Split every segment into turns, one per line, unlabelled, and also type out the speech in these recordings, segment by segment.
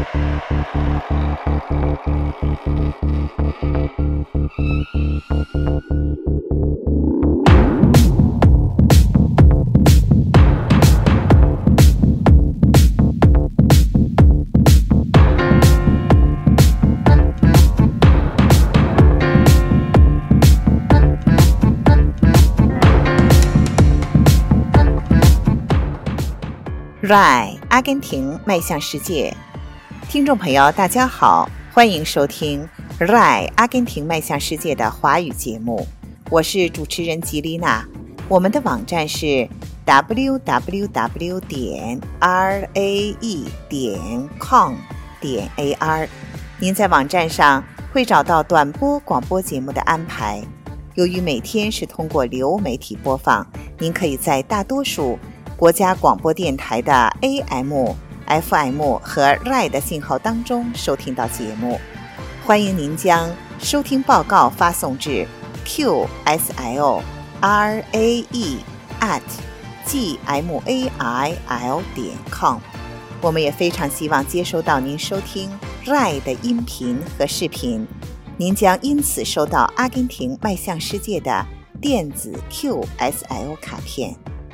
RAI 阿根廷迈向世界，听众朋友大家好，欢迎收听 RAI 阿根廷迈向世界的华语节目，我是主持人吉丽娜。我们的网站是 www.rae.com.ar， 您在网站上会找到短波广播节目的安排。由于每天是通过流媒体播放，您可以在大多数国家广播电台的 AM、FM 和 RAI 的信号当中收听到节目。欢迎您将收听报告发送至 qsil@gmail.com。 我们也非常希望接收到您收听 RAI 的音频和视频，您将因此收到阿根廷迈向世界的电子 QSL 卡片。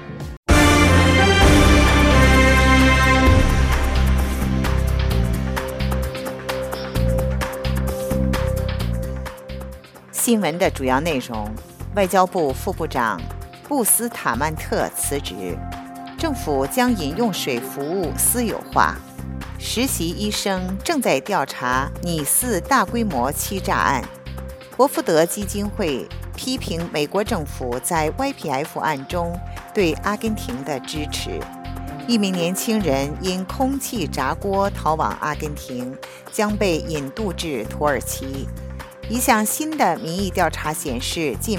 新闻的主要内容：外交部副部长布斯塔曼特辞职，政府将饮用水服务私有化，实习医生正在调查拟似大规模欺诈案，伯福德基金会批评美国政府在 YPF 案中对阿根廷的支持，一名年轻人因空气炸锅逃往阿根廷，将被引渡至土耳其。一项新的民意调查显示，近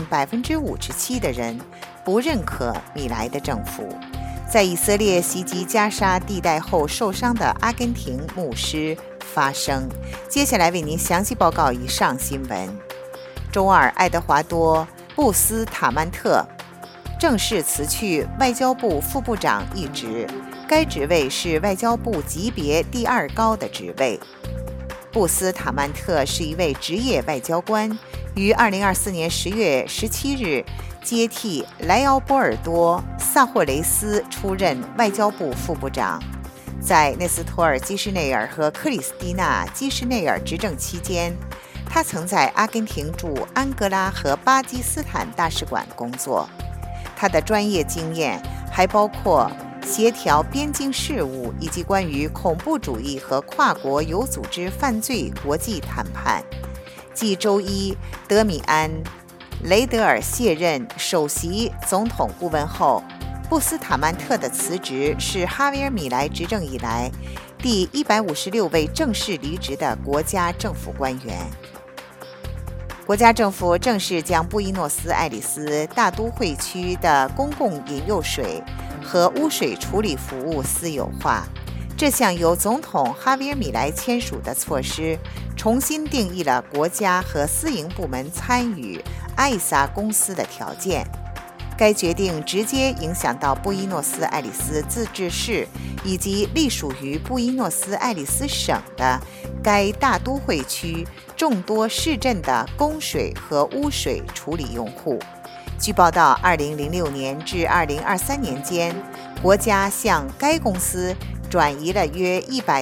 57%的人不认可米莱的政府。在以色列袭击加沙地带后受伤的阿根廷牧师发声。接下来为您详细报告以上新闻。周二，爱德华多·布斯塔曼特正式辞去外交部副部长一职，该职位是外交部级别第二高的职位。布斯塔曼特是一位职业外交官，于2024年10月17日接替莱奥波尔多·萨霍雷斯出任外交部副部长。在内斯托尔·基什内尔和克里斯蒂娜·基什内尔执政期间，他曾在阿根廷驻安哥拉和巴基斯坦大使馆工作。他的专业经验还包括协调边境事务以及关于恐怖主义和跨国有组织犯罪国际谈判。继周一德米安·雷德尔卸任首席总统顾问后，布斯塔曼特的辞职是哈维尔·米莱执政以来第156位正式离职的国家政府官员。国家政府正式将布宜诺斯艾利斯大都会区的公共饮用水和污水处理服务私有化。这项由总统哈维尔·米莱签署的措施，重新定义了国家和私营部门参与艾萨公司的条件。该决定直接影响到布宜诺斯艾利斯自治市以及隶属于布宜诺斯艾利斯省的该大都会区众多市镇的供水和污水处理用户。据报道，2006年至2023年间，国家向该公司转移了约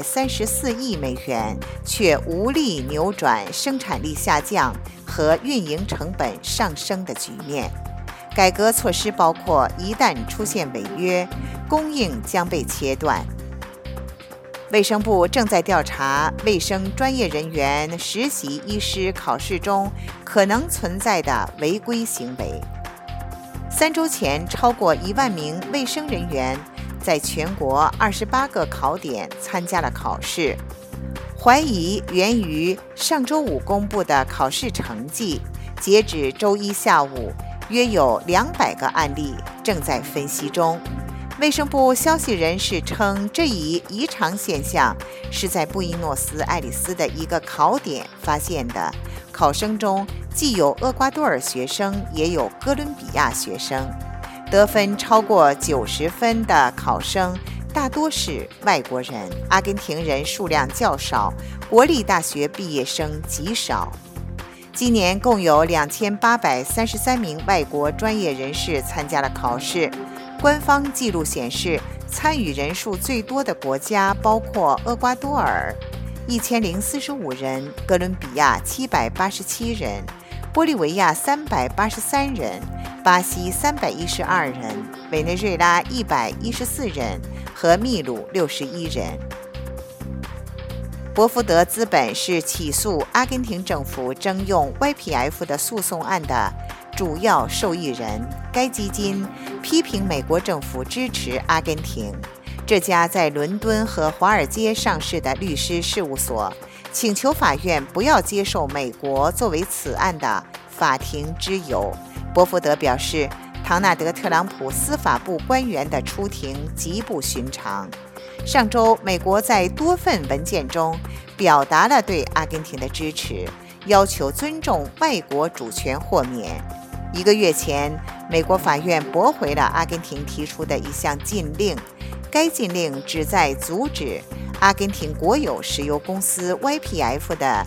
134亿美元，却无力扭转生产力下降和运营成本上升的局面。改革措施包括，一旦出现违约，供应将被切断。卫生部正在调查卫生专业人员实习医师考试中可能存在的违规行为。3周前，超过1万名卫生人员在全国28个考点参加了考试，怀疑源于上周五公布的考试成绩。截止周一下午，约有200个案例正在分析中。卫生部消息人士称，这一异常现象是在布宜诺斯艾利斯的一个考点发现的。考生中既有厄瓜多尔学生，也有哥伦比亚学生。得分超过90分的考生大多是外国人，阿根廷人数量较少，国立大学毕业生极少。今年共有2833名外国专业人士参加了考试。官方记录显示，参与人数最多的国家包括厄瓜多尔1045人，哥伦比亚787人，玻利维亚383人，巴西312人，委内瑞拉114人和秘鲁61人。博福德资本是起诉阿根廷政府征用 YPF 的诉讼案的主要受益人。该基金批评美国政府支持阿根廷。这家在伦敦和华尔街上市的律师事务所请求法院不要接受美国作为此案的法庭之由。博福德表示，唐纳德·特朗普司法部官员的出庭极不寻常。上周，美国在多份文件中表达了对阿根廷的支持，要求尊重外国主权豁免。1个月前，美国法院驳回了阿根廷提出的一项禁令，该禁令旨在阻止阿根廷国有石油公司 YPF 的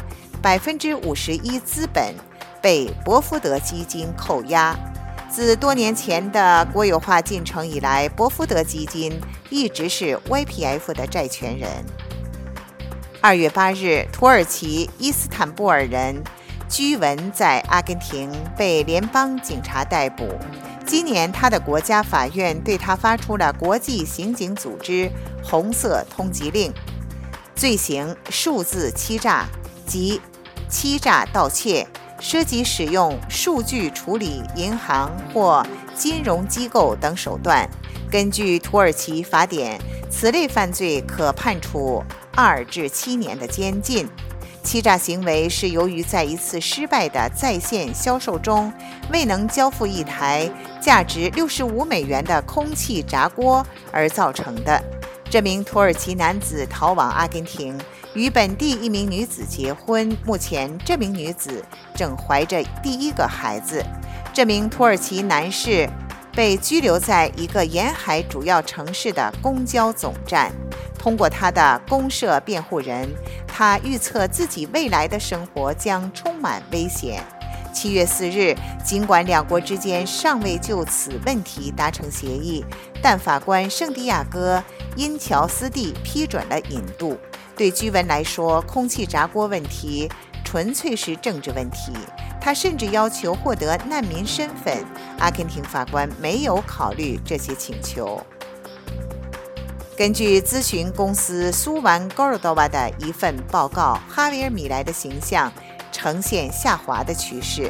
51%资本被博福德基金扣押。自多年前的国有化进程以来，博福德基金一直是 YPF 的债权人。2月8日，土耳其伊斯坦布尔人居文在阿根廷被联邦警察逮捕。今年，他的国家法院对他发出了国际刑警组织红色通缉令，罪行数字欺诈及欺诈盗窃，涉及使用数据处理银行或金融机构等手段。根据土耳其法典，此类犯罪可判处2至7年的监禁。欺诈行为是由于在一次失败的在线销售中未能交付一台价值$65的空气炸锅而造成的。这名土耳其男子逃往阿根廷，与本地一名女子结婚，目前这名女子正怀着第1个孩子。这名土耳其男士被拘留在一个沿海主要城市的公交总站。通过他的公社辩护人，他预测自己未来的生活将充满危险。7月4日，尽管两国之间尚未就此问题达成协议，但法官圣地亚哥·因乔斯蒂批准了引渡。对居文来说，空气炸锅问题纯粹是政治问题。他甚至要求获得难民身份，阿根廷法官没有考虑这些请求。根据咨询公司苏完高尔多瓦的一份报告，哈维尔·米莱的形象呈现下滑的趋势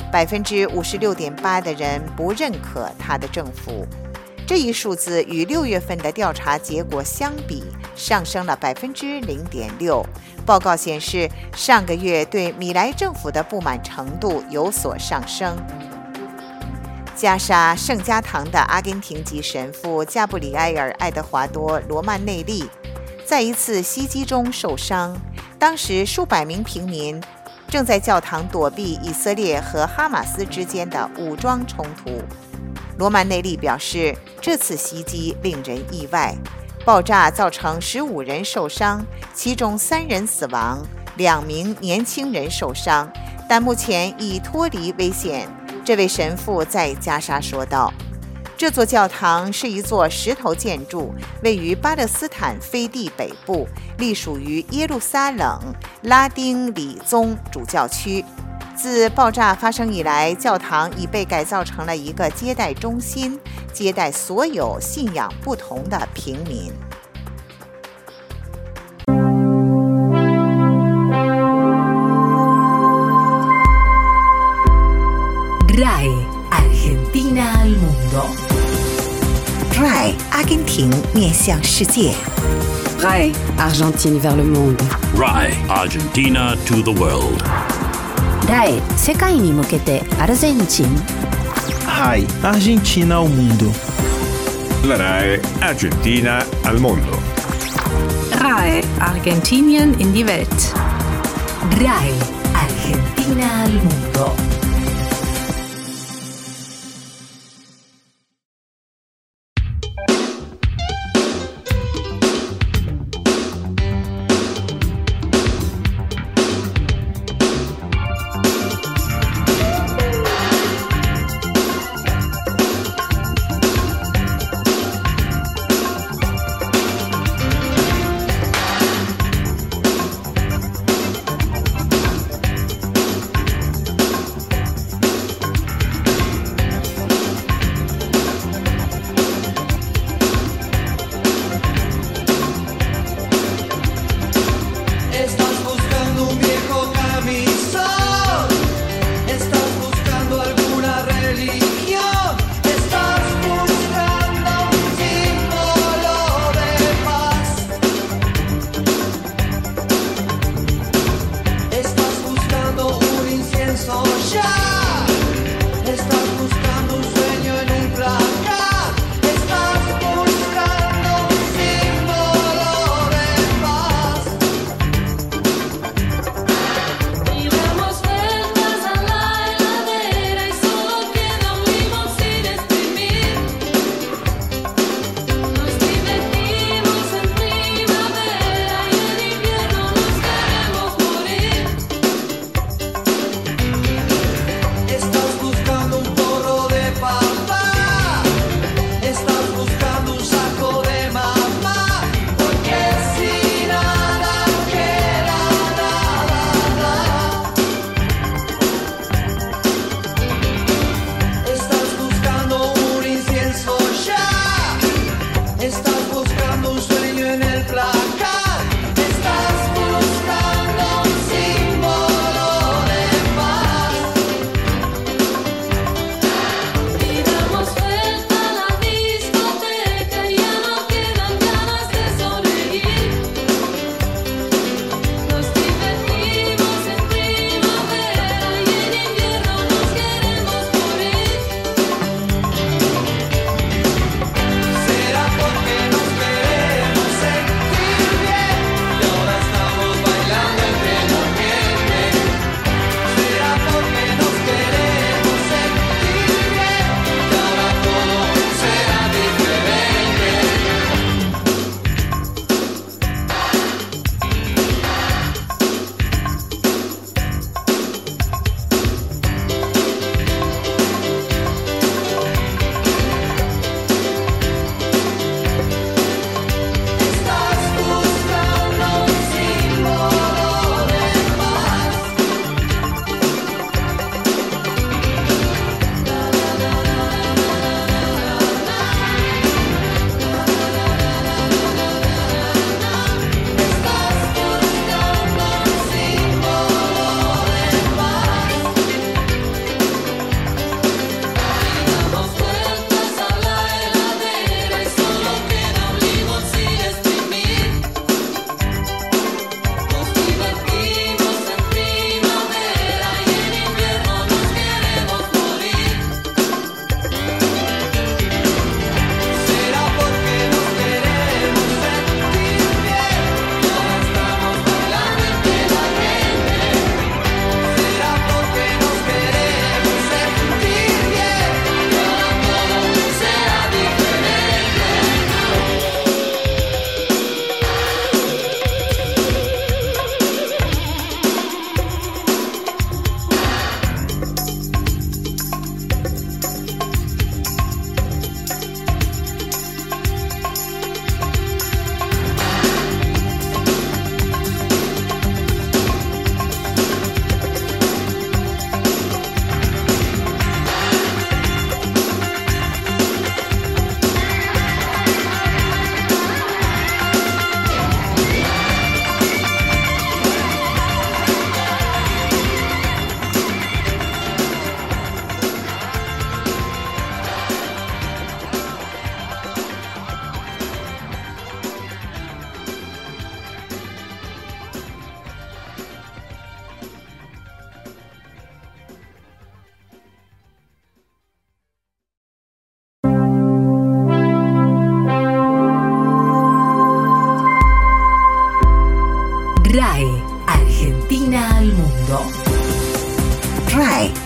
，56.8%的人不认可他的政府。这一数字与6月份的调查结果相比，上升了0.6%。报告显示，上个月对米莱政府的不满程度有所上升。加沙圣家堂的阿根廷籍神父加布里埃尔·爱德华多·罗曼内利在一次袭击中受伤，当时数百名平民正在教堂躲避以色列和哈马斯之间的武装冲突。罗曼内利表示，这次袭击令人意外，爆炸造成15人受伤，其中3人死亡，2名年轻人受伤，但目前已脱离危险。这位神父在加沙说道，这座教堂是一座石头建筑，位于巴勒斯坦飞地北部，隶属于耶路撒冷拉丁礼宗主教区。自爆炸发生以来，教堂已被改造成了一个接待中心，接待所有信仰不同的平民。
RAI Argentina al mundo.
RAI 阿根廷面向世界。
RAI Argentine vers le monde.
RAI Argentina to the world.
RAI 世界に向けてアルゼンチン。
RAI Argentina al mundo.
La RAI Argentina al mondo.
RAI Argentinien in die Welt.
RAI Argentina al mundo.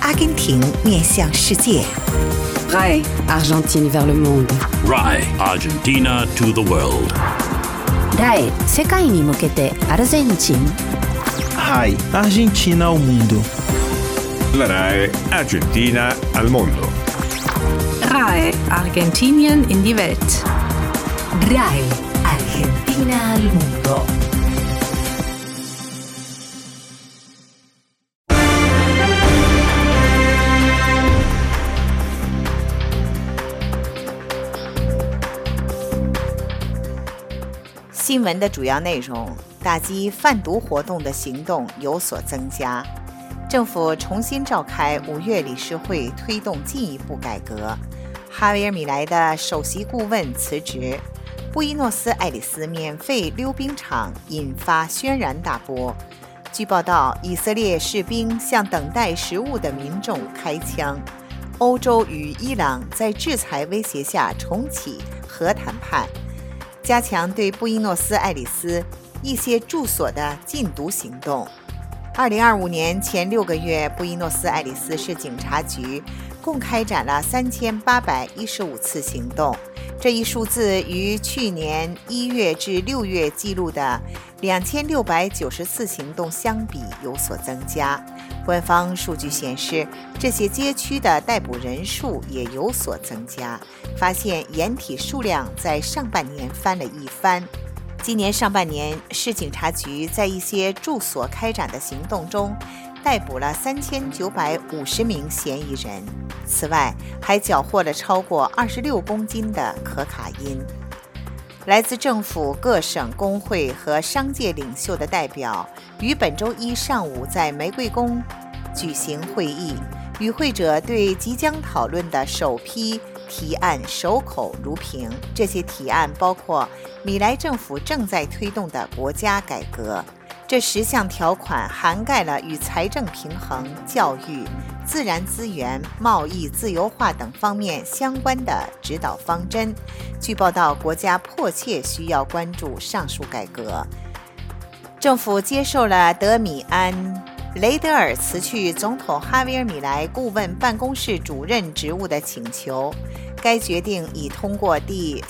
阿根廷面向世界。
RAI Argentine vers le monde.
RAI Argentina to the world.
RAI 世界に向けてアルゼンチン。
RAI Argentina ao mundo.
La RAI Argentina al mondo.
RAI Argentinien in die Welt.
RAI Argentina al mundo.
新闻的主要内容：打击贩毒活动的行动有所增加，政府重新召开5月理事会，推动进一步改革。哈维尔·米莱的首席顾问辞职，布宜诺斯艾利斯免费溜冰场引发轩然大波。据报道，以色列士兵向等待食物的民众开枪。欧洲与伊朗在制裁威胁下重启核谈判。加强对布宜诺斯艾利斯一些住所的禁毒行动。2025年前6个月，布宜诺斯艾利斯市警察局共开展了3815次行动，这一数字与去年1月至6月记录的2690次行动相比有所增加。官方数据显示，这些街区的逮捕人数也有所增加，发现掩体数量在上半年翻了一番。今年上半年，市警察局在一些住所开展的行动中，逮捕了3950名嫌疑人。此外，还缴获了超过26公斤的可卡因。来自政府各省工会和商界领袖的代表于本周一上午在玫瑰宫举行会议，与会者对即将讨论的首批提案守口如瓶。这些提案包括米莱政府正在推动的国家改革，这10项条款涵盖了与财政平衡、教育、自然资源、贸易自由化等方面相关的指导方针。据报道，国家迫切需要关注上述改革。政府接受了德米安·雷德尔辞去总统哈维尔·米莱顾问办公室主任职务的请求。该决定已通过第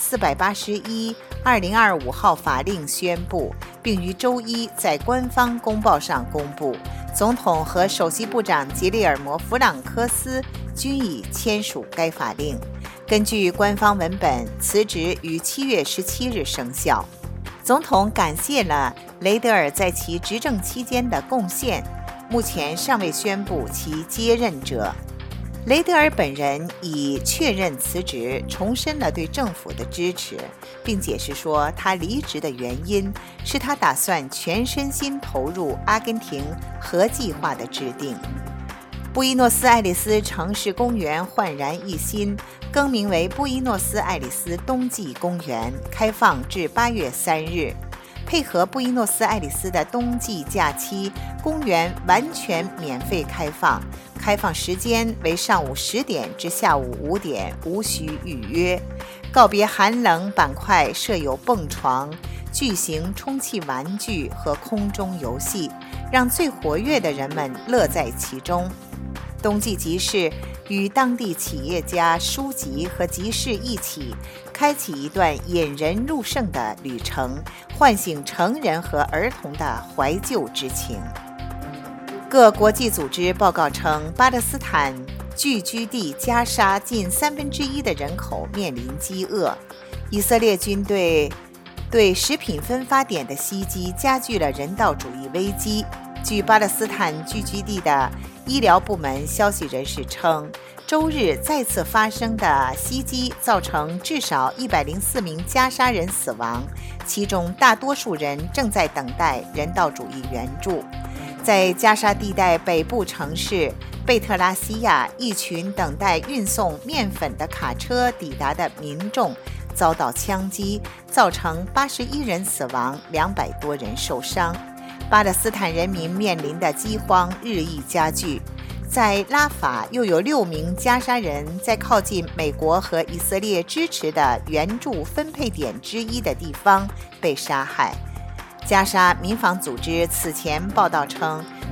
481/2025号法令宣布，并于周一在官方公报上公布。总统和首席部长吉列尔摩·弗朗科斯均已签署该法令。根据官方文本，辞职于7月17日生效。总统感谢了雷德尔在其执政期间的贡献，目前尚未宣布其接任者。雷德尔本人已确认辞职，重申了对政府的支持，并解释说他离职的原因是他打算全身心投入阿根廷核计划的制定。布宜诺斯艾利斯城市公园焕然一新，更名为布宜诺斯艾利斯冬季公园，开放至8月3日。配合布宜诺斯艾利斯的冬季假期，公园完全免费开放，开放时间为上午10点至下午5点，无需预约。告别寒冷板块设有蹦床、巨型充气玩具和空中游戏，让最活跃的人们乐在其中。冬季集市与当地企业家、书籍和集市一起，开启一段引人入胜的旅程，唤醒成人和儿童的怀旧之情。各国际组织报告称，巴勒斯坦聚居地加沙近1/3的人口面临饥饿。以色列军队对食品分发点的袭击加剧了人道主义危机。据巴勒斯坦聚居地的医疗部门消息人士称，周日再次发生的袭击造成至少104名加沙人死亡，其中大多数人正在等待人道主义援助。在加沙地带北部城市贝特拉西亚，一群等待运送面粉的卡车抵达的民众遭到枪击，造成81人死亡，200多人受伤。巴勒斯坦人民面临的饥荒日益加剧。在拉法，又有6名加沙人在靠近美国和以色列支持的援助分配点之一的地方被杀害。加沙民防组织此前报道称，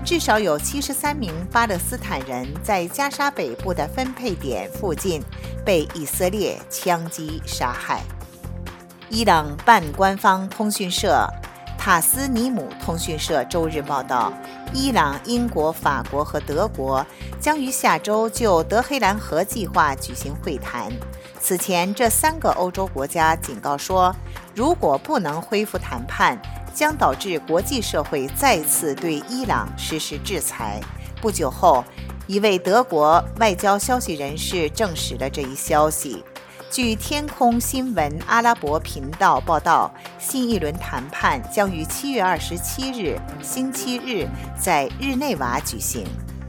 至少有73名巴勒斯坦人在加沙北部的分配点附近被以色列枪击杀害。伊朗半官方通讯社塔斯尼姆通讯社周日报道，伊朗、英国、法国和德国将于下周就德黑兰河计划举行会谈。此前，这3个欧洲国家警告说，如果不能恢复谈判，将导致国际社会再次对伊朗实施制裁。不久后，一位德国外交消息人士证实了这一消息。据天空新闻阿拉伯频道报道，新一轮谈判将于7月27日星期日在日内瓦举行。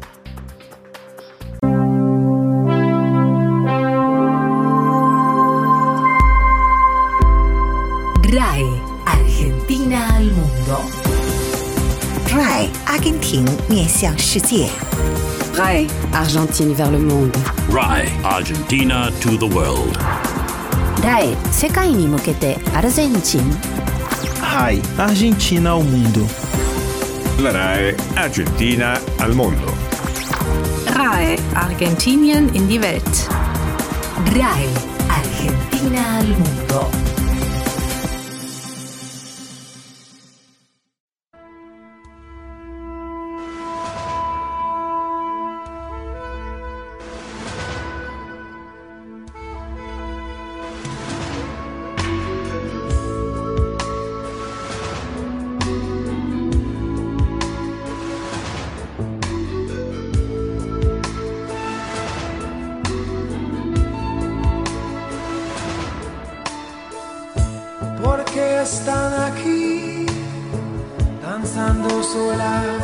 RAI Argentina al mundo.
RAI 阿根廷面向世界。
RAI Argentine vers le monde.
RAI Argentina to the world.
RAI 世界に向けてアルゼンチン。
RAI Argentina ao mundo.
La RAI Argentina al mondo.
RAI Argentinien in die Welt.
RAI Argentina al mundo.
Porque están aquí danzando solas,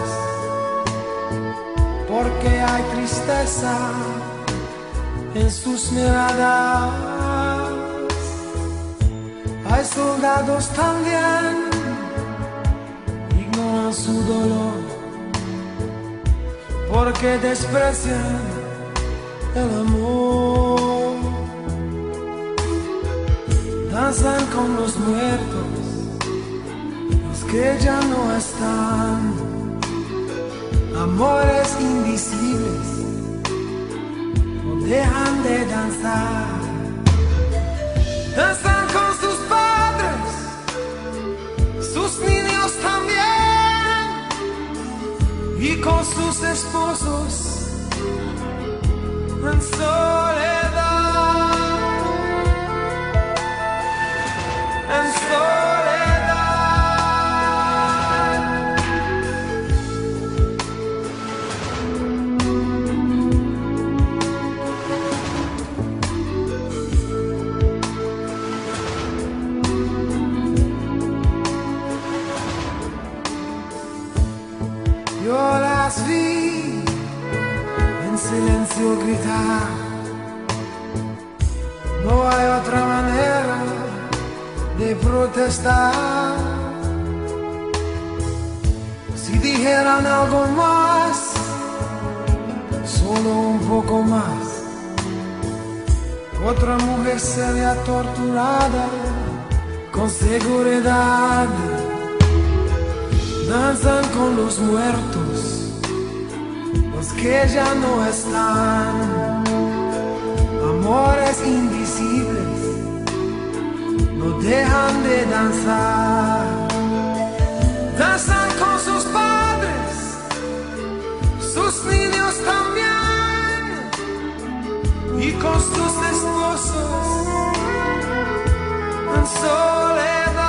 porque hay tristeza en sus miradas, hay soldados también, ignoran su dolor, porque desprecian el amor. Danzan con los muertos, los que ya no están, amores invisibles, no dejan de danzar. Danzan con sus padres, sus niños también, y con sus esposos en soledad. En soledad. Yo las vi en silencio gritar, no hay otra manera de protestar. Si dijeran algo más, solo un poco más, otra mujer sería torturada con seguridad. Danzan con los muertos, los que ya no están, amores invisibles no dejan de danzar. Danzan con sus padres, sus niños también, y con sus esposos en soledad,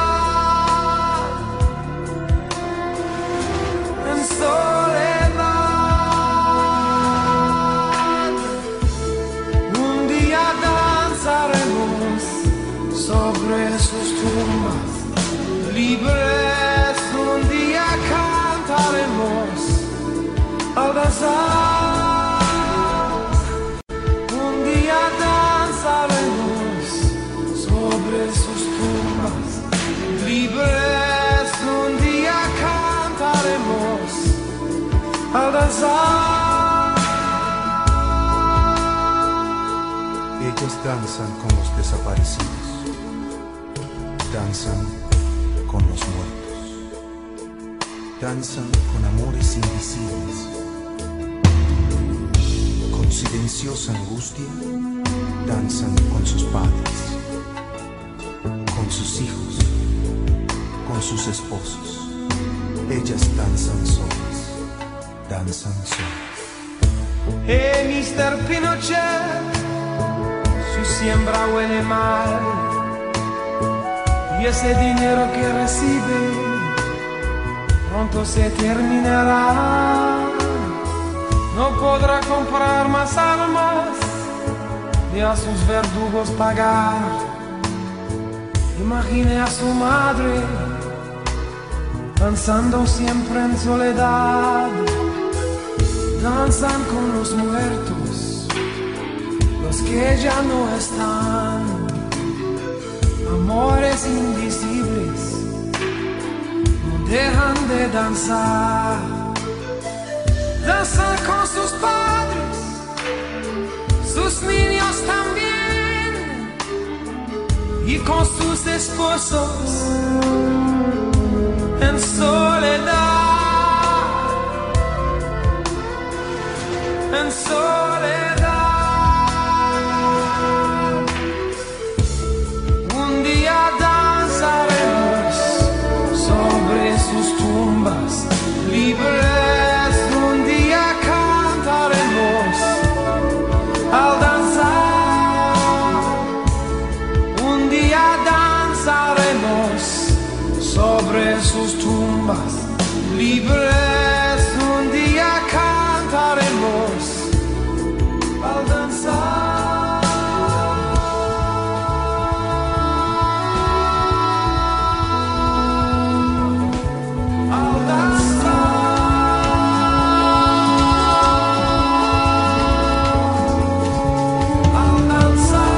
en soledad. Un día danzaremos sobre sus tumbas, libres un día cantaremos al danzar. Un día danzaremos sobre sus tumbas, libres un día cantaremos al danzar.
Ellos danzan con los desaparecidos, danzan con los muertos, danzan con amores invisibles. Con silenciosa angustia, danzan con sus padres, con sus hijos, con sus esposos. Ellas danzan solas, danzan solas.
Mr. Pinochet, su siembra huele mal, y ese dinero que recibe pronto se terminará. No podrá comprar más armas ni a sus verdugos pagar. Imagine a su madre danzando siempre en soledad. Danzan con los muertos, los que ya no están. Amores invisibles no dejan de danzar. Danzan con sus padres, sus niños también, y con sus esposos en soledad. En soledad. Un día danzaremos sobre sus tumbas libres. Un día cantaremos al danzar. Un día danzaremos sobre sus tumbas libres. Un día cantaremos al danzar. Al danzar. Al danzar.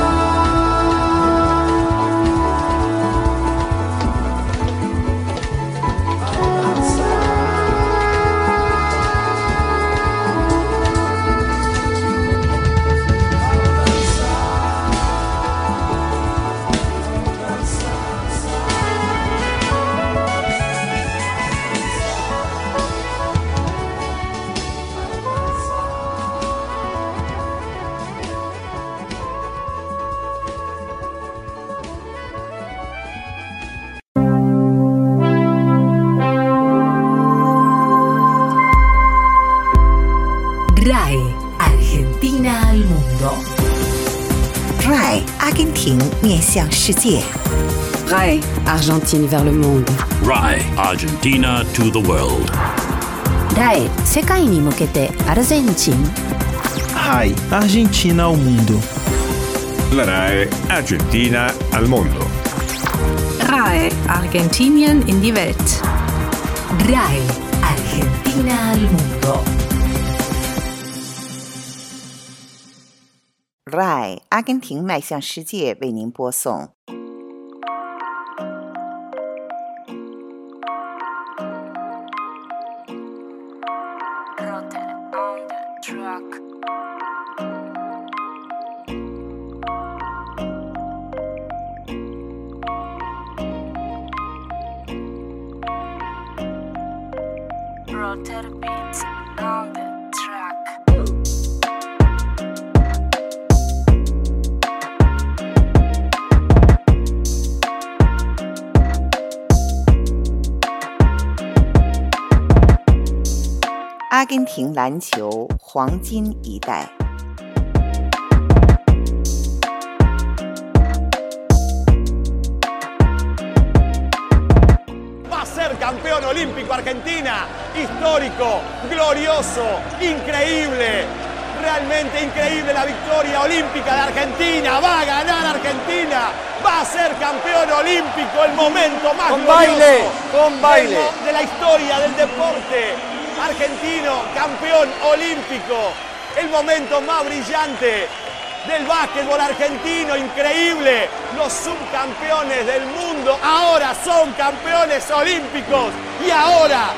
RAE Argentina al mundo.
RAI 阿根廷面向世界。
RAI Argentine vers le monde.
RAI Argentina to the world.
RAI 世界に向けてアルゼンチン。
RAI Argentina ao mundo.
La RAE Argentina al mondo.
RAE Argentinien in die Welt.
RAE Argentina al mundo.
RAI 阿根廷迈向世界为您播送。阿根廷篮球黄金一代。
Va a ser campeón olímpico Argentina, histórico, glorioso, increíble, realmente increíble la victoria olímpica de Argentina, va a ganar Argentina, va a ser campeón olímpico, el momento más glorioso de la historia del deporte argentino, campeón olímpico, el momento más brillante del básquetbol argentino, increíble. Los subcampeones del mundo ahora son campeones olímpicos. Y ahora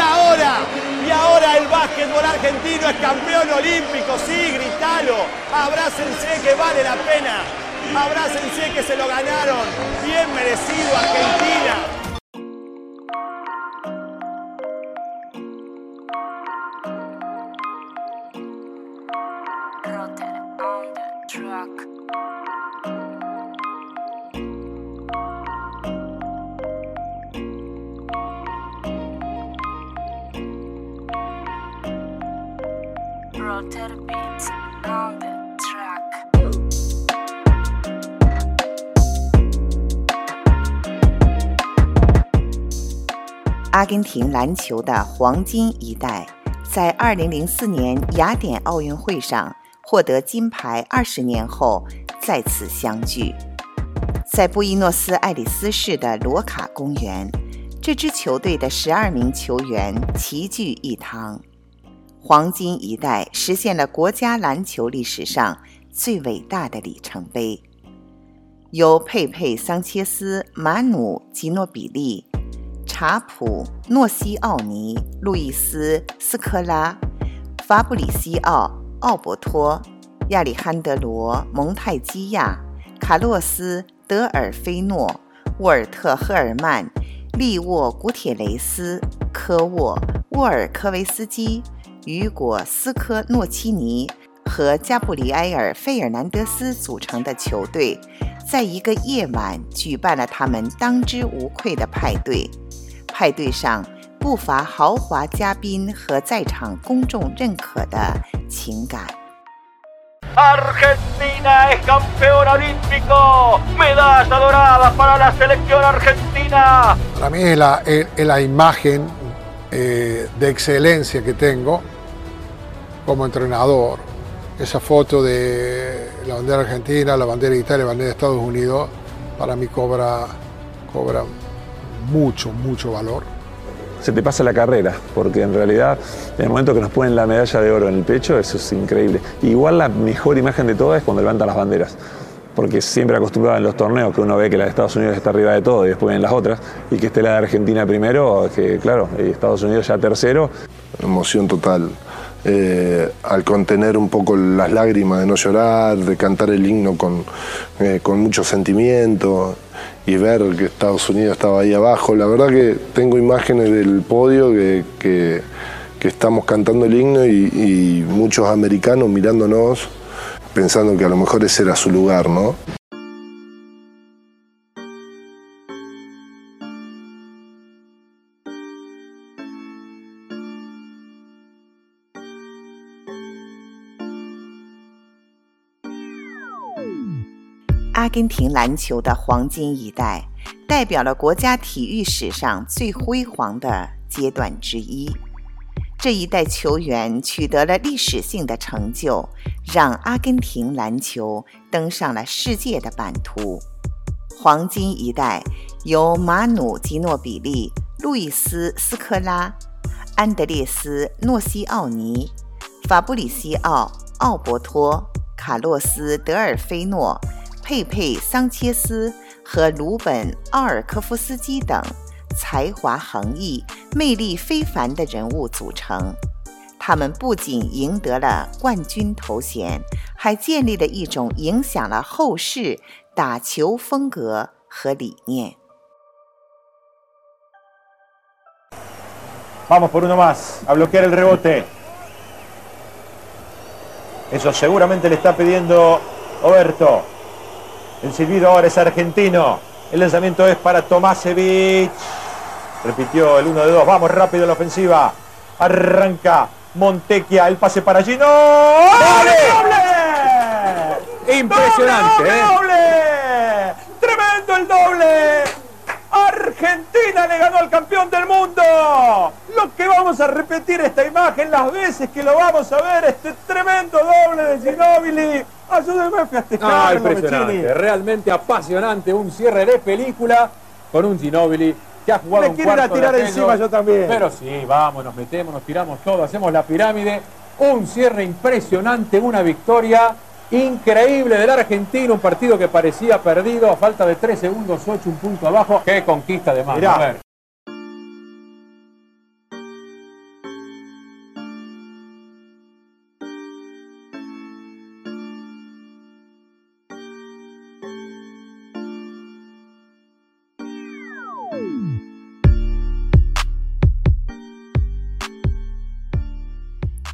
el básquetbol argentino es campeón olímpico. Sí, gritalo. Abrácense que vale la pena. Abrácense que se lo ganaron. Bien merecido Argentina.
track. Rotate beats on the track.
阿根廷篮球的黄金一代，在2004年雅典奥运会上获得金牌20年后再次相聚。在布宜诺斯艾利斯市的罗卡公园，这支球队的12名球员齐聚一堂。黄金一代实现了国家篮球历史上最伟大的里程碑。由佩佩·桑切斯、马努·吉诺比利、查普、诺西奥尼、路易斯·斯科拉、法布里西奥·奥伯托、亚历罕德罗·蒙泰基亚、卡洛斯·德尔菲诺、沃尔特·赫尔曼、利沃·古铁雷斯、科沃、沃尔科维斯基、雨果·斯科诺基尼和加布里埃尔·费尔南德斯组成的球队，在一个夜晚举办了他们当之无愧的派对。派对上不乏豪华嘉宾和在场公众认可的情感。
Argentina es campeón olímpico, medalla dorada para la selección argentina.
Para mí es la imagen de excelencia que tengo como entrenador. Esa foto de la bandera argentina, la bandera de Italia, la bandera de Estados Unidos, para mí cobra mucho valor.
Se te pasa la carrera, porque en realidad en el momento que nos ponen la medalla de oro en el pecho, eso es increíble. Igual la mejor imagen de todas es cuando levantan las banderas, porque siempre acostumbrado en los torneos que uno ve que la de Estados Unidos está arriba de todo y después vienen las otras, y que esté la de Argentina primero, que claro, y Estados Unidos ya tercero.
Emoción total. Al contener un poco las lágrimas de no llorar, de cantar el himno con mucho sentimiento y ver que Estados Unidos estaba ahí abajo. La verdad que tengo imágenes del podio que estamos cantando el himno y muchos americanos mirándonos pensando que a lo mejor ese era su lugar, ¿no?
阿根廷篮球的黄金一代代表了国家体育史上最辉煌的阶段之一。这一代球员取得了历史性的成就，让阿根廷篮球登上了世界的版图。黄金一代由马努·吉诺比利、路易斯·斯科拉、安德烈斯·诺西奥尼、法布里西奥·奥伯托、卡洛斯·德尔菲诺、佩佩·桑切斯和鲁本·奥尔科夫斯基等才华横溢、魅力非凡的人物组成。他们不仅赢得了冠军头衔，还建立了一种影响了后世打球风格和理念。
Vamos por uno más, a bloquear el rebote. Eso seguramente le está pidiendo Oberto. El silbido ahora es argentino. El lanzamiento es para Tomasevich. Repitió el 1 de 2. Vamos rápido en la ofensiva. Arranca Montecchia. El pase para Gino. ¡Doble! ¡Doble! Impresionante, ¡doble, doble! ¡Tremendo el doble! Argentina le ganó al campeón del mundo. Lo que vamos a repetir esta imagen las veces que lo vamos a ver, este tremendo doble de Ginóbili. Ayúdenme a festejar.
Impresionante, realmente apasionante, un cierre de película con un Ginóbili que ha jugado un cuarto de
me quieren tirar encima yo también.
Pero sí, vamos, nos metemos, nos tiramos todo, hacemos la pirámide. Un cierre impresionante, una victoria increíble del argentino, un partido que parecía perdido, a falta de 3 segundos, 8 un punto abajo. ¡Qué conquista de más! A ver.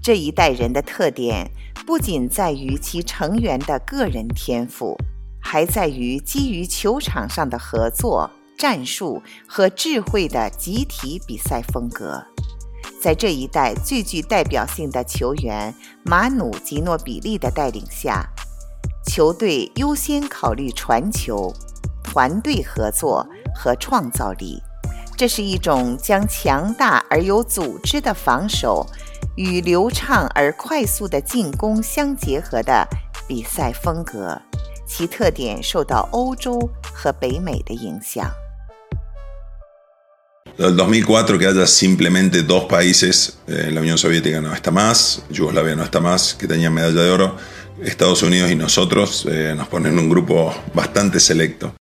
这一代人的特点不仅在于其成员的个人天赋，还在于基于球场上的合作、战术和智慧的集体比赛风格。在这一代最具代表性的球员马努·吉诺比利的带领下，球队优先考虑传球、团队合作和创造力。这是一种将强大而有组织的防守与流畅而快速的进攻相结合的比赛风格，其特点受到欧洲和北美的影响。
El 2004 que haya simplemente dos países, la Unión Soviética no está más, Yugoslavia no está más, que tenían medalla de oro, Estados Unidos y nosotros nos ponen en un grupo bastante selecto.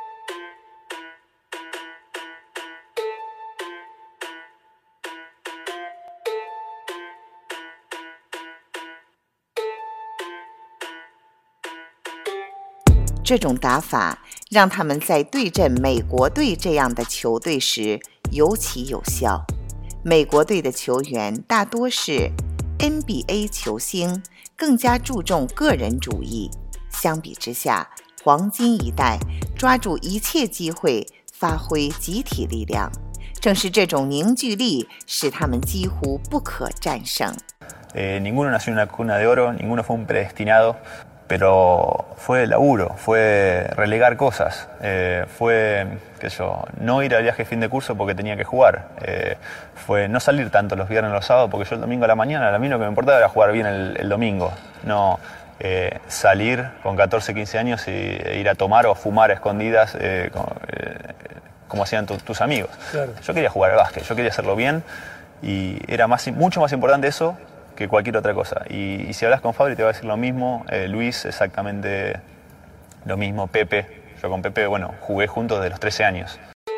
这种打法让他们在对阵美国队这样的球队时尤其有效。美国队的球员大多是 NBA 球星，更加注重个人主义。相比之下，黄金一代抓住一切机会，发挥集体力量。正是这种凝聚力使他们几乎不可战胜。
Ninguno nació en una cuna de oro, ninguno fue un predestinado.Pero fue laburo, fue relegar cosas, fue no ir al viaje fin de curso porque tenía que jugar, fue no salir tanto los viernes y los sábados porque yo el domingo a la mañana, a mí lo que me importaba era jugar bien el domingo, no salir con 14, 15 años e ir a tomar o fumar a escondidas como hacían tus amigos. Claro. Yo quería jugar al básquet, yo quería hacerlo bien y era mucho más importante eso que cualquier otra cosa. Y si hablas con Fabri te va a decir lo mismo, Luis exactamente lo mismo, Pepe. Yo con Pepe, bueno, jugué juntos desde los 13 años.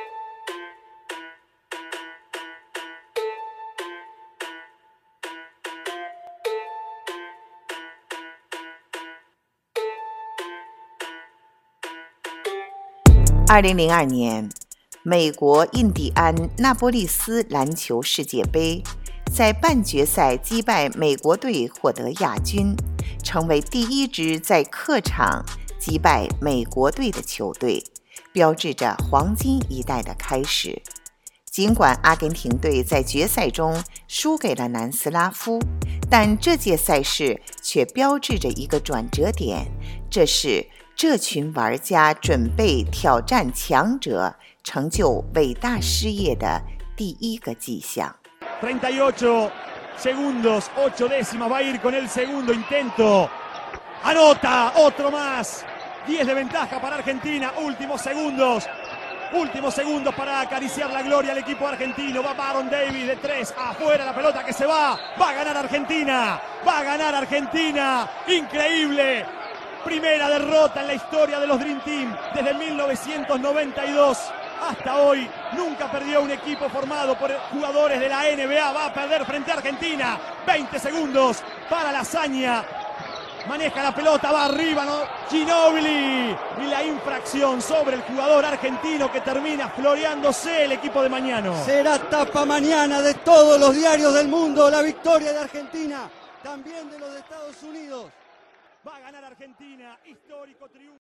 2002年，美国印第安纳波利斯篮球世界杯在半决赛击败美国队获得亚军，成为第一支在客场击败美国队的球队，标志着黄金一代的开始。尽管阿根廷队在决赛中输给了南斯拉夫，但这届赛事却标志着一个转折点，这是这群玩家准备挑战强者、成就伟大事业的第一个迹象。
38 segundos, 8 décimas, va a ir con el segundo intento. Anota, otro más. 10 de ventaja para Argentina, últimos segundos para acariciar la gloria al equipo argentino. Va Baron Davis de 3, afuera la pelota que se va a ganar Argentina, increíble. Primera derrota en la historia de los Dream Team desde 1992. Hasta hoy nunca perdió un equipo formado por jugadores de la NBA. Va a perder frente a Argentina. 20 segundos para la hazaña. Maneja la pelota, va arriba, ¿no? Ginóbili. Y la infracción sobre el jugador argentino que termina floreándose el equipo de Mañano.
Será tapa mañana de todos los diarios del mundo. La victoria de Argentina, también de los de Estados Unidos.
Va a ganar Argentina. Histórico triunfo.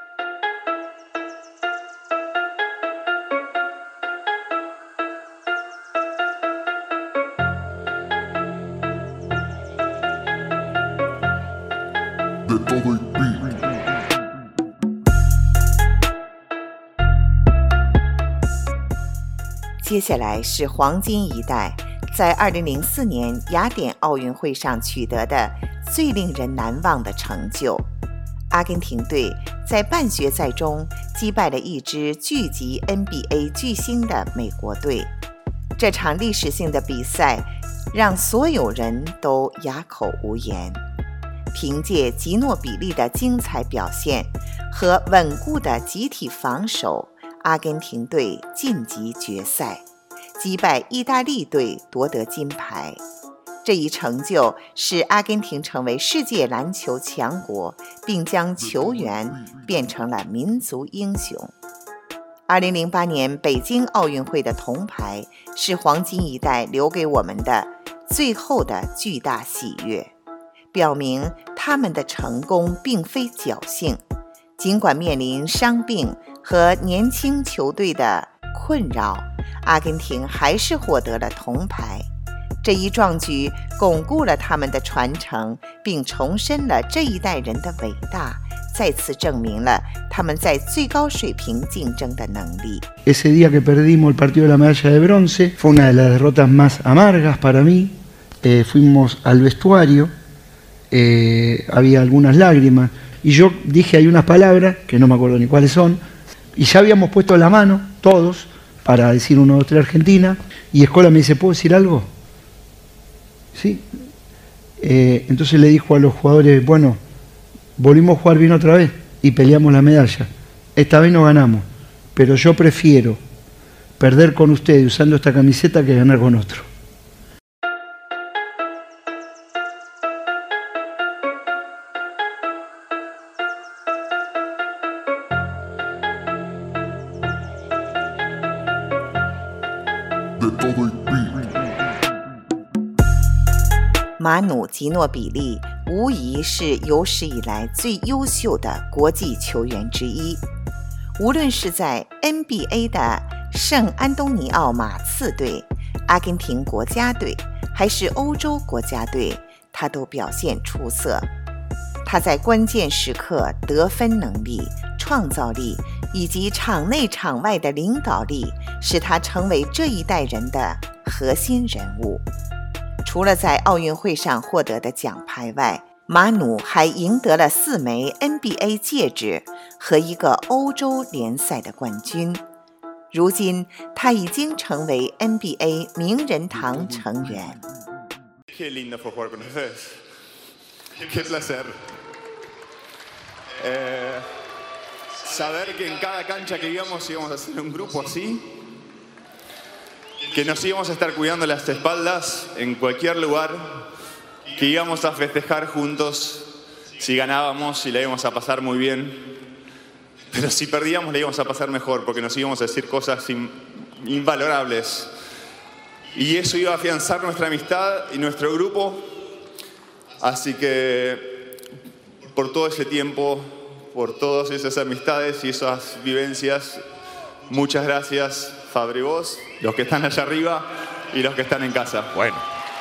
De todo el beat.
接下来是黄金一代在2004年雅典奥运会上取得的最令人难忘的成就。阿根廷队在半决赛中击败了一支聚集 NBA 巨星的美国队。这场历史性的比赛让所有人都哑口无言。凭借吉诺比利的精彩表现和稳固的集体防守，阿根廷队晋级决赛，击败意大利队夺得金牌。这一成就使阿根廷成为世界篮球强国，并将球员变成了民族英雄。2008年北京奥运会的铜牌是黄金一代留给我们的
最后的巨大喜悦，表明他们的成功并非侥幸。尽管面临伤病和年轻球队的困扰，阿根廷还是获得了铜牌。这一壮举巩固了他们的传承，并重申了这一代人的伟大，再次证明了他们在最高水平竞争的能力。
Ese día que perdimos el partido de la medalla de bronce fue una de las derrotas más amargas para mí. Fuimos al vestuario, había algunas lágrimas y yo dije ahí unas palabras que no me acuerdo ni cuáles son, y ya habíamos puesto la mano todos para decir 1, 2, 3 Argentina, y Escola me dice, ¿puedo decir algo? Sí. Entonces le dijo a los jugadores, bueno, volvimos a jugar bien otra vez y peleamos la medalla. Esta vez no ganamos, pero yo prefiero perder con ustedes usando esta camiseta que ganar con otro.
De todo y pi.
马努·吉诺比利无疑是有史以来最优秀的国际球员之一。无论是在 NBA 的圣安东尼奥马刺队、阿根廷国家队，还是欧洲国家队，他都表现出色。他在关键时刻得分能力、创造力以及场内场外的领导力，使他成为这一代人的核心人物。除了在奥运会上获得的奖牌外，马努还赢得了4枚 NBA 戒指和1个欧洲联赛的冠军。如今，他已经成为 NBA 名人堂成员。
Qué lindo fue jugar con ustedes. Qué placer. Saber que en cada cancha que íbamos a hacer un grupo así, que nos íbamos a estar cuidando las espaldas en cualquier lugar, que íbamos a festejar juntos si ganábamos y la íbamos a pasar muy bien, pero si perdíamos la íbamos a pasar mejor porque nos íbamos a decir cosas invalorables. Y eso iba a afianzar nuestra amistad y nuestro grupo. Así que por todo ese tiempo, por todas esas amistades y esas vivencias, muchas gracias, Fabri, vos, los que están allá arriba y los que están en casa. Bueno.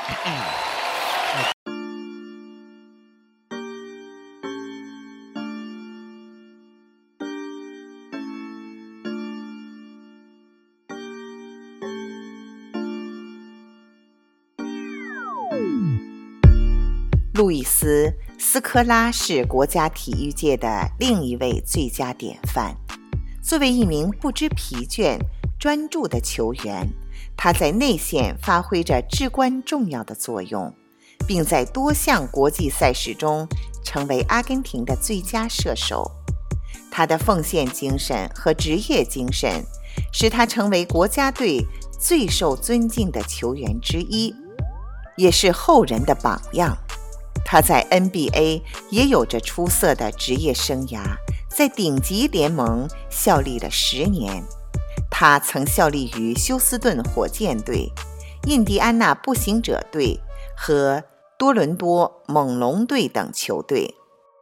路易斯·斯科拉是国家体育界的另一位最佳典范。作为一名不知疲倦、专注的球员，他在内线发挥着至关重要的作用，并在多项国际赛事中成为阿根廷的最佳射手。他的奉献精神和职业精神使他成为国家队最受尊敬的球员之一，也是后人的榜样。他在 NBA 也有着出色的职业生涯，在顶级联盟效力了10年。他曾效力于休斯顿火箭队、印第安纳步行者队和多伦多猛龙队等球队。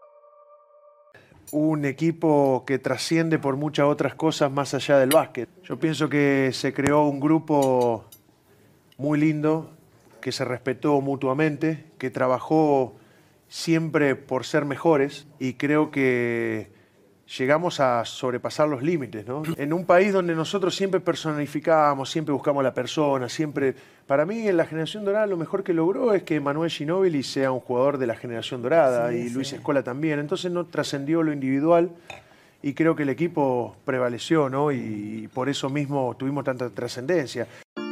Un equipo que trasciende por muchas otras cosas más allá del básquet. Yo pienso que se creó un grupo muy lindo, que se respetó mutuamente, que trabajó siempre por ser mejores y creo que llegamos a sobrepasar los límites, ¿no? En un país donde nosotros siempre personificamos, siempre buscamos a la persona, siempre... Para mí, en la generación dorada, lo mejor que logró es que Manuel Ginóbili sea un jugador de la generación dorada, sí, y Luis Escola también. Entonces no trascendió lo individual y creo que el equipo prevaleció, ¿no? Y por eso mismo tuvimos tanta trascendencia.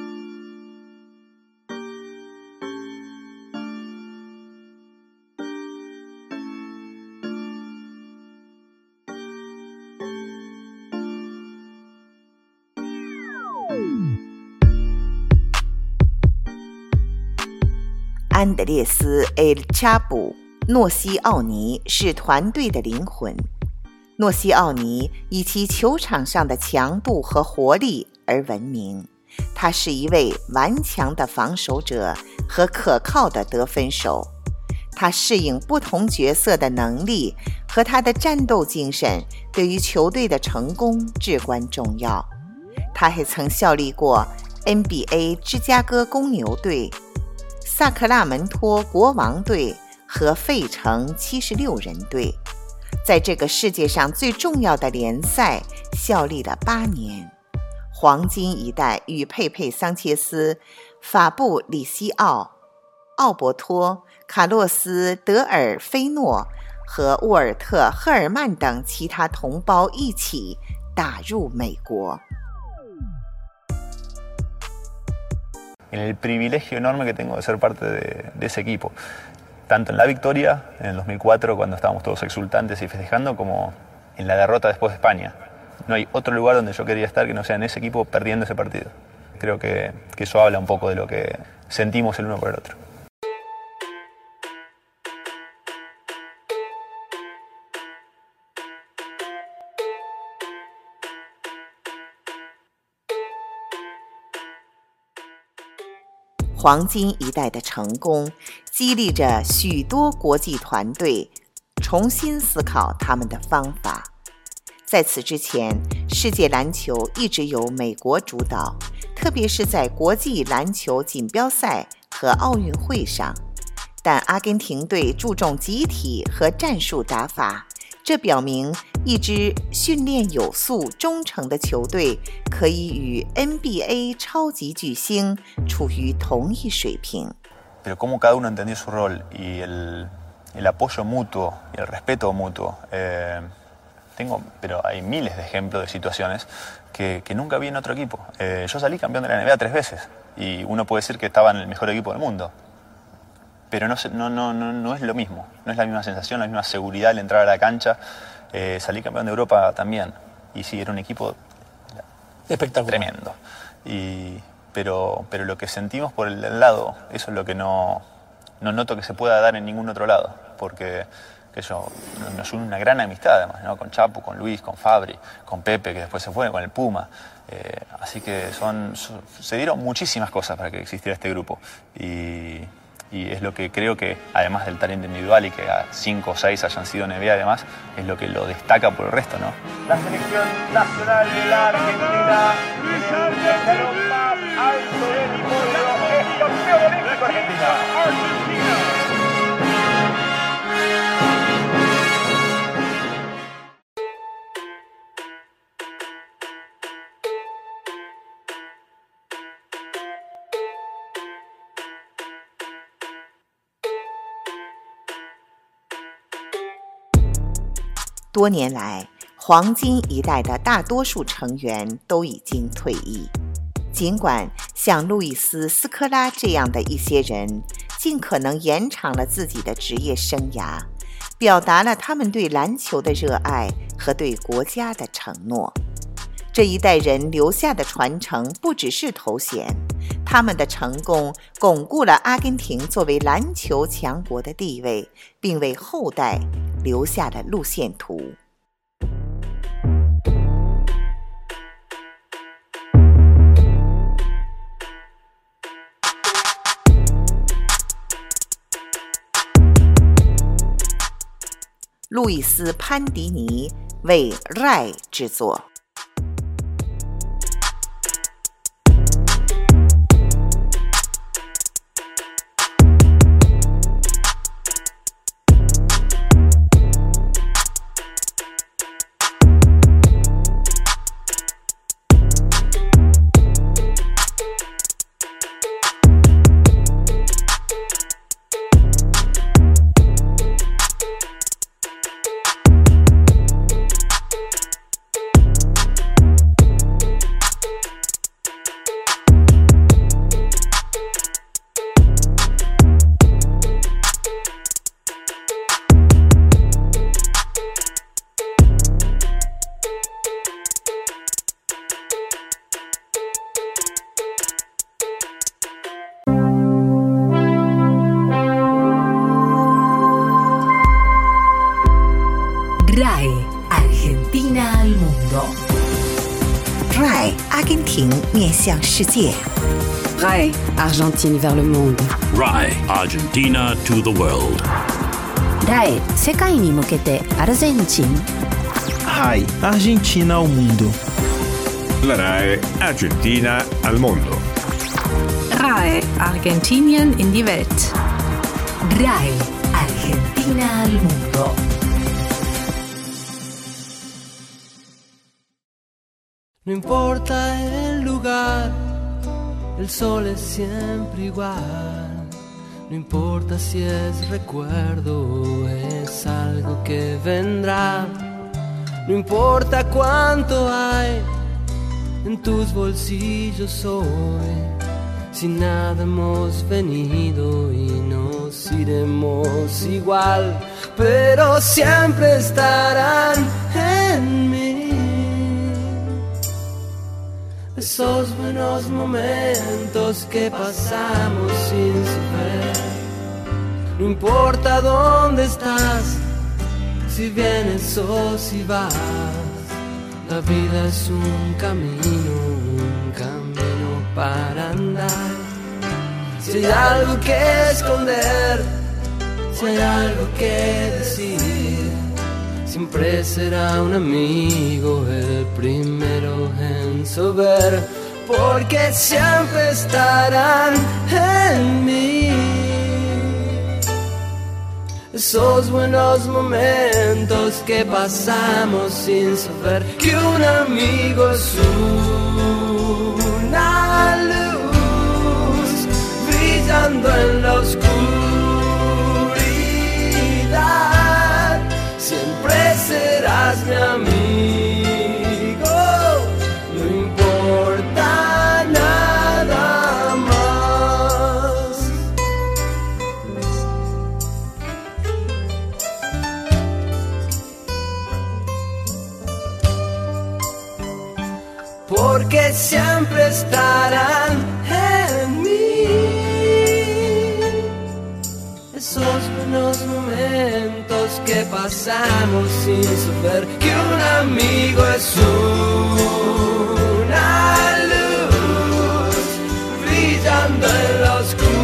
安德烈斯·埃尔查布·诺西奥尼是团队的灵魂。诺西奥尼以其球场上的强度和活力而闻名，他是一位顽强的防守者
和可靠的得分手。他适应不同角色的能力和他的战斗精神对于球队的成功至关重要。他还曾效力过 NBA 芝加哥公牛队、萨克拉门托国王队和费城76人队，在这个世界上最重要的联赛效力了8年。黄金一代与佩佩桑切斯、法布里西奥、奥伯托、卡洛斯·德尔菲诺和沃尔特·赫尔曼等其他同胞一起打入美国。
El privilegio enorme que tengo de ser parte de ese equipo, tanto en la victoria en el 2004 cuando estábamos todos exultantes y festejando, como en la derrota después de España. No hay otro lugar donde yo quería estar que no sea en ese equipo perdiendo ese partido. Creo que eso habla un poco de lo que sentimos el uno por el otro.
黄金一代的成功激励着许多国际团队重新思考他们的方法。在此之前，世界篮球一直由美国主导，特别是在国际篮球锦标赛和奥运会上。但阿根廷队注重集体和战术打法，这表明一支训练有素、忠诚的球队可以与 NBA 超级巨星处于同一水平。
Pero como cada uno entendió su rol y el apoyo mutuo y el respeto mutuo. Pero hay miles de ejemplos de situaciones que nunca vi en otro equipo. Yo salí campeón de la NBA 3 veces y uno puede decir que estaba en el mejor equipo del mundo. Pero no es lo mismo, no es la misma sensación, la misma seguridad al entrar a la cancha. Salí campeón de Europa también y sí, era un equipo espectacular, tremendo. Pero lo que sentimos por el lado, eso es lo que no noto que se pueda dar en ningún otro lado, porque nos une una gran amistad además, ¿no? Con Chapo, con Luis, con Fabri, con Pepe, que después se fue, con el Puma. Así que se dieron muchísimas cosas para que existiera este grupo. Y es lo que creo que, además del talento individual y que a 5 o 6 hayan sido NBA además, es lo que lo destaca por el resto, ¿no?
La selección nacional de la Argentina, en el escalón más alto del podio, es campeón olímpico Argentina.
«多年来，黄金一代的大多数成员都已经退役。尽管像路易斯·斯科拉这样的一些人尽可能延长了自己的职业生涯，表达了他们对篮球的热爱和对国家的承诺。这一代人留下的传承不只是头衔，他们的成功巩固了阿根廷作为篮球强国的地位，并为后代留下了路线图。路易斯·潘迪尼为 RAI 制作。
RAI Argentina al mundo.
RAI 阿根廷面向世界。
RAI Argentine vers le monde.
RAI Argentina to the world.
RAI 世界に向けてアルゼンチン。
RAI Argentina ao mundo.
La RAI Argentina al mondo.
RAI Argentinien in die Welt.
RAI Argentina al mundo.
No importa el lugar, el sol es siempre igual. No importa si es recuerdo o es algo que vendrá. No importa cuánto hay en tus bolsillos hoy. Si nada hemos venido y nos iremos igual, pero siempre estarán en mí esos buenos momentos que pasamos sin saber. No importa dónde estás, si vienes o si vas, la vida es un camino para andar. Si hay algo que esconder, si hay algo que decir, siempre será un amigo el primero en saber, porque siempre estarán en mí esos buenos momentos que pasamos sin saber que un amigo es una luz brillando en la oscuridad. Siempre serás mi amigo, no importa nada más. Porque siempre estarán en mí esos buenos momentos que pasamos sin saber que un amigo es una luz brillando en la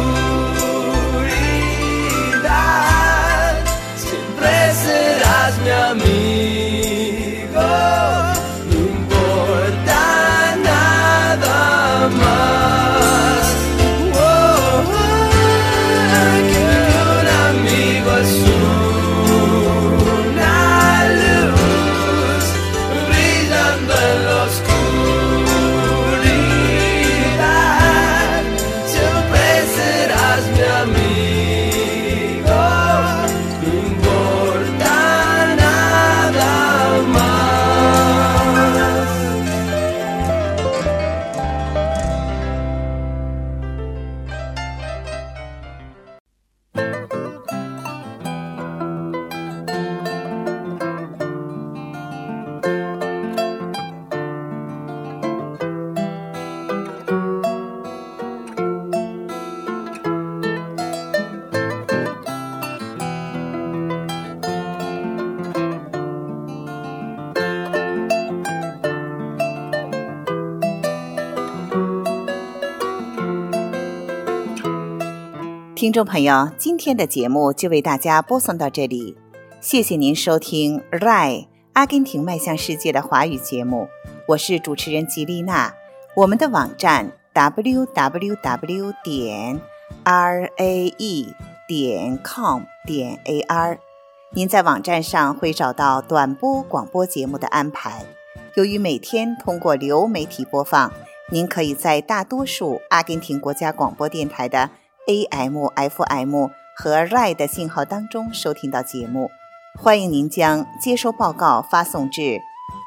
oscuridad. Siempre serás mi amigo, no importa nada más. Que un amigo es una luz brillando en la oscuridad. Siempre serás mi amigo, no importa nada más.
听众朋友，今天的节目就为大家播送到这里，谢谢您收听 RAI 阿根廷迈向世界的华语节目，我是主持人吉丽娜。我们的网站 www.rae.com.ar， 您在网站上会找到短波广播节目的安排。由于每天通过流媒体播放，您可以在大多数阿根廷国家广播电台的AM、FM 和 RAI 的信号当中收听到节目。欢迎您将接收报告发送至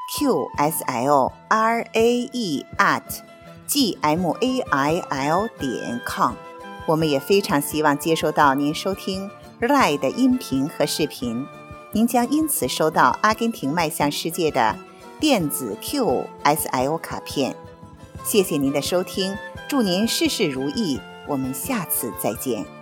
qsl.rae@gmail.com。 我们也非常希望接收到您收听 RAI 的音频和视频，您将因此收到阿根廷迈向世界的电子 QSL 卡片。谢谢您的收听，祝您事事如意，我们下次再见。